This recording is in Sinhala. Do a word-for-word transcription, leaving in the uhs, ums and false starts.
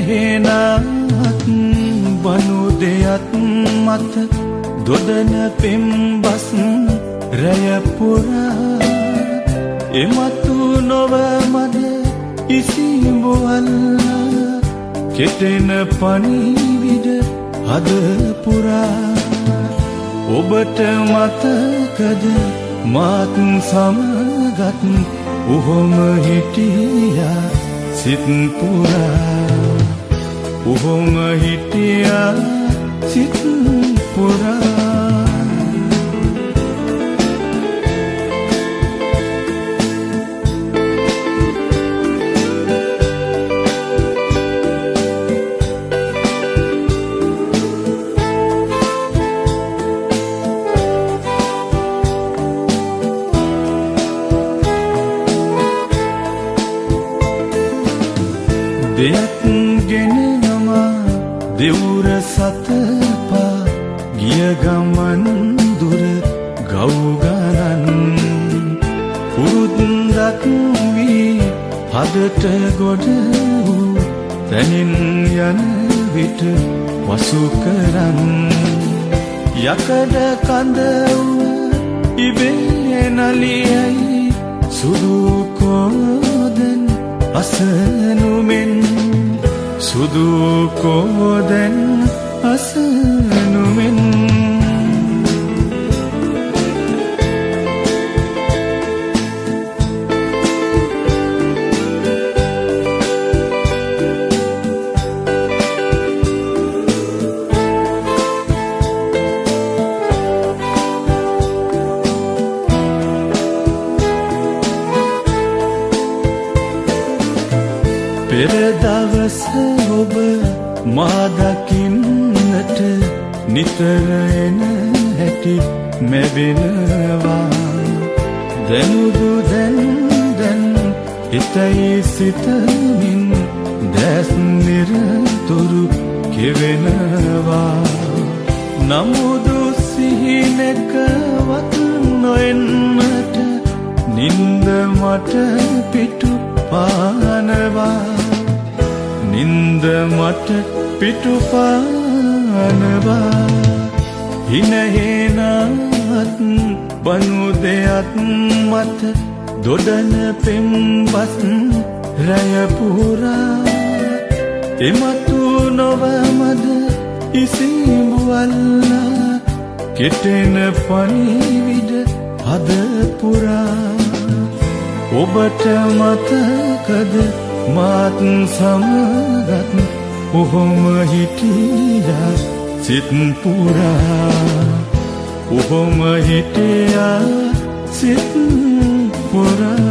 හේනාත් බනු දෙයත් මත දොඩන පෙම්බස් රැය පුරා එමතු නොව මද ඉසිඹුවල්ල කෙටෙන පණිවිඩ හද පුරා ඔබට මතකද මාත් සමගත් උහොම හිටියා සිත් පුරා උහොම හිටියා සිත් පුරා දෙයක් ගෙන නමා දෙවුර සතපා ගිය ගමන් දුර ගව් ගණන් පුරුද්දක් වී හදට ගොඩ වූ තැනින් යන විට පසු කරන් යකඩ කඳ වූ ඉබේ නලියයි සුදු කෝදන් අසනුමෙන් සුදු කෝදන් අසනුමෙන් පෙර දවස ඔබ මා දකින්නට නිතර එන හැටි මැවෙනවා දැනුදු දැන් දැන් හිතයි සිතමින් දැස් නිරතුරු කෙවෙනවා නමුදු සිහිනකවත් නොෙන්නට නින්ද මට පිටු පානවා නින්ද මට පිටු පානවා හිනහේනාත් බනු දෙයත් මත දොඩන පෙම්බස් රැය පුරා එමතු නොව මද ඉසිඹුවල්ලා කෙටෙන පණිවිඩ හද පුරා ඔබට මතකද මාත් සමගත් ඔහොම හිටියා සිත් පුරා ඔහොම හිටියා සිත් පුරා